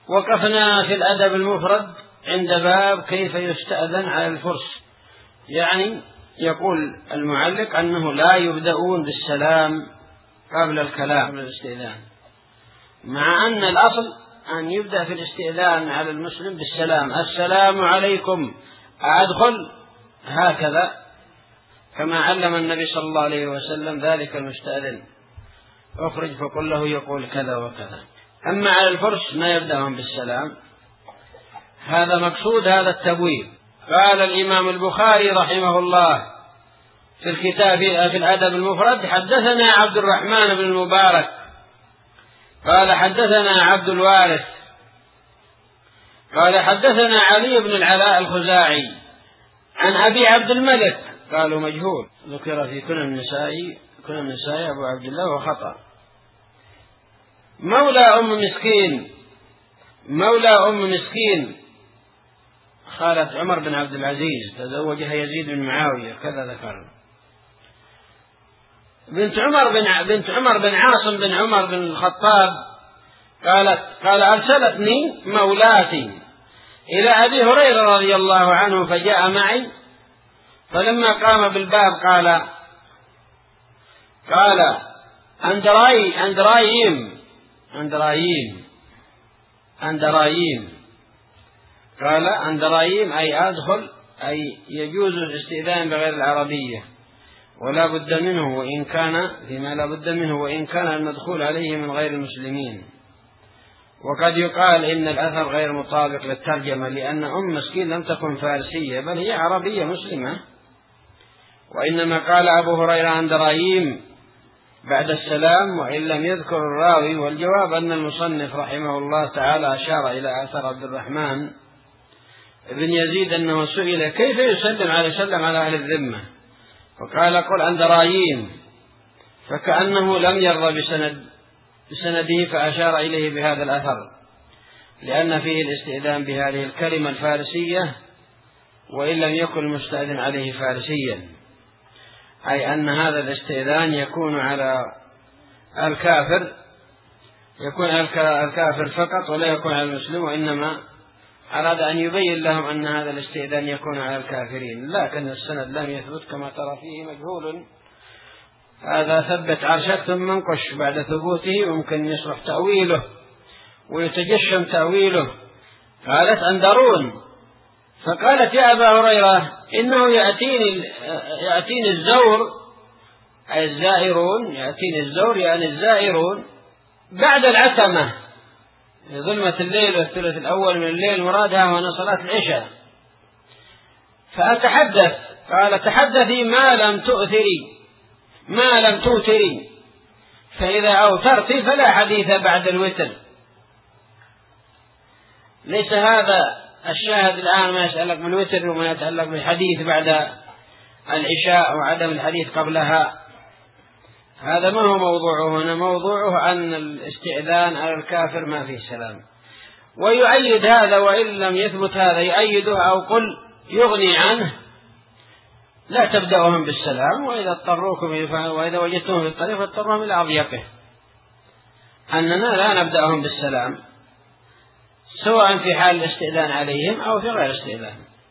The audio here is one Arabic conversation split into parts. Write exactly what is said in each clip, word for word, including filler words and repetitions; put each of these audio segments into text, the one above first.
وقفنا في الأدب المفرد عند باب كيف يستأذن على الفرس. يعني يقول المعلق أنه لا يبدأون بالسلام قبل الكلام قبل الاستئذان، مع أن الأصل أن يبدأ في الاستئذان على المسلم بالسلام: السلام عليكم أدخل، هكذا كما علم النبي صلى الله عليه وسلم ذلك المستأذن: اخرج فقل له يقول كذا وكذا. أما على الفرس ما يبدأهم بالسلام، هذا مقصود هذا التبويب. قال الإمام البخاري رحمه الله في الكتاب في الأدب المفرد: حدثنا عبد الرحمن بن المبارك قال حدثنا عبد الوارث قال حدثنا علي بن العلاء الخزاعي عن أبي عبد الملك، قالوا مجهول، ذكر في كنى النسائي كنى النسائي أبو عبد الله وخطأ، مولى أم مسكين مولى أم مسكين خالة عمر بن عبد العزيز، تزوجها يزيد بن معاوية كذا ذكر. بنت عمر بن بنت عمر بن عاصم بن عمر بن الخطاب قالت قال أرسلتني مولاتي إلى أبي هريرة رضي الله عنه فجاء معي، فلما قام بالباب قال قال أندراي أندرايم أندرايم أندرايم قال أندرايم أي أدخل، أي يجوز الاستئذان بغير العربية ولا بد منه وإن كان فيما لا بد منه وإن كان المدخول عليه من غير المسلمين. وقد يقال إن الأثر غير مطابق للترجمة، لأن أم مسكين لم تكن فارسية بل هي عربية مسلمة، وإنما قال أبو هريرة أندرايم بعد السلام وإن لم يذكر الراوي. والجواب أن المصنف رحمه الله تعالى أشار إلى أثر عبد الرحمن بن يزيد أنه سئل كيف يسلم على سلم على أهل الذمة، فقال قل أندرايم، فكأنه لم يرضى بسند بسنده فأشار إليه بهذا الأثر، لأن فيه الاستئذان بهذه الكلمة الفارسية وإن لم يكن المستأذن عليه فارسيا، أي أن هذا الاستئذان يكون على الكافر يكون على الكافر فقط ولا يكون على المسلم، وإنما أراد أن يبين لهم أن هذا الاستئذان يكون على الكافرين، لكن السند لم يثبت كما ترى فيه مجهول. هذا ثبت عرشة ثم انقش بعد ثبوته، ممكن يصلح تأويله ويتجشم تأويله. قالت أندرون، فقالت يا أبا هريرة إنه يأتيني يأتيني الزور أي الزائرون، يأتيني الزور يعني الزائرون بعد العتمة، ظلمة الليل والثلث الأول من الليل، مرادها هنا صلاة العشاء، فأتحدث. قال تحدثي ما لم تؤثري ما لم توتري، فإذا أوترت فلا حديث بعد الوتر. ليس هذا الشاهد الآن ما يتعلق بالوتر وما يتعلق بالحديث بعد العشاء وعدم الحديث قبلها، هذا ما هو موضوعه هنا. موضوعه أن الاستئذان على الكافر ما فيه سلام، ويؤيد هذا وإن لم يثبت هذا يؤيده أو قل يغني عنه: لا تبدأهم بالسلام، وإذا اضطروكم وإذا وجدتهم في الطريق فاضطروهم إلى أضيقه، أننا لا نبدأهم بالسلام سواء في حال الاستئذان عليهم أو في غير استئذان،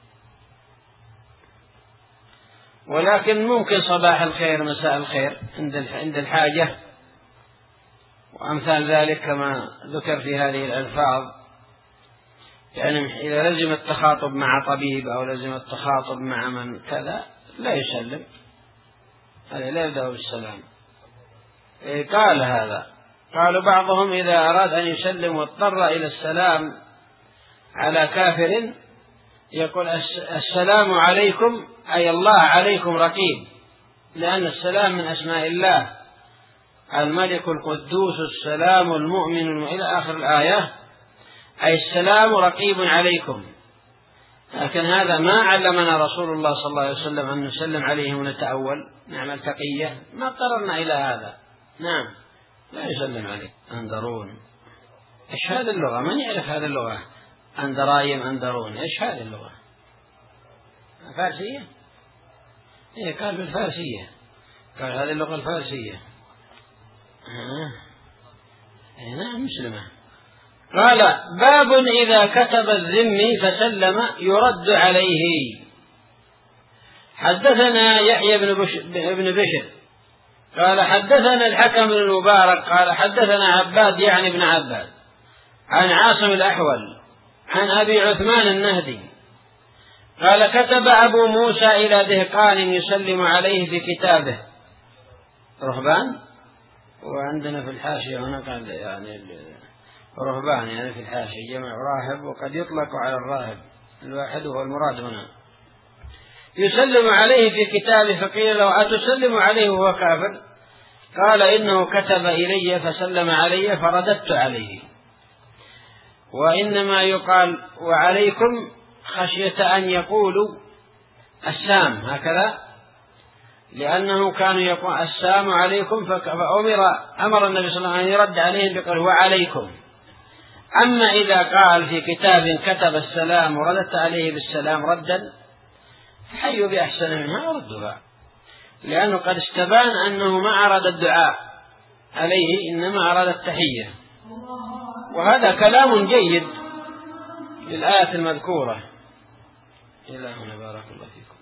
ولكن ممكن صباح الخير مساء الخير عند الحاجة وأمثال ذلك كما ذكر في هذه الألفاظ. يعني إذا لزم التخاطب مع طبيب أو لزم التخاطب مع من كذا لا يسلم، هذا لا يبدأ بالسلام. قال هذا قالوا بعضهم إذا أراد أن يسلم واضطر إلى السلام على كافر يقول السلام عليكم أي الله عليكم رقيب، لأن السلام من أسماء الله، الملك القدوس السلام المؤمن إلى آخر الآية، أي السلام رقيب عليكم. لكن هذا ما علمنا رسول الله صلى الله عليه وسلم أن نسلم عليه ونتأول نعمل تقية، ما اضطررنا إلى هذا. نعم لا يسلم عليه. أندرون إيش هذه اللغة؟ من يعرف هذه اللغة؟ أندرايم أندرون إيش هذه اللغة؟ فارسية؟ إيه قال بالفارسية، قال هذه اللغة الفارسية. آه. نعم مسلمة. قال: باب إذا كتب الذمي فسلم يرد عليه. حدثنا يحيى بن بشر قال حدثنا الحكم بن المبارك قال حدثنا عباد يعني بن عباد عن عاصم الأحول عن أبي عثمان النهدي قال: كتب أبو موسى إلى دهقان يسلم عليه في كتابه. رهبان، وعندنا في الحاشية هنا قال يعني رهبان يعني في الحاشية جمع راهب، وقد يطلق على الراهب الواحد هو المراد هنا. يسلم عليه في كتابه، فقيل له: أتسلم عليه وهو كافر؟ قال: إنه كتب إلي فسلم علي فرددت عليه. وإنما يقال وعليكم خشية أن يقولوا السام هكذا، لأنه كانوا يقول السام عليكم، فأمر أمر النبي صلى الله عليه وسلم أن يرد عليهم بقوله وعليكم. أما إذا قال في كتاب كتب السلام وردت عليه بالسلام ردا، فحيوا بأحسن منها وردها، لأنه قد استبان أنه ما أراد الدعاء عليه، إنما أراد التحية. وهذا كلام جيد للآية المذكورة. إلى هنا بارك الله فيكم.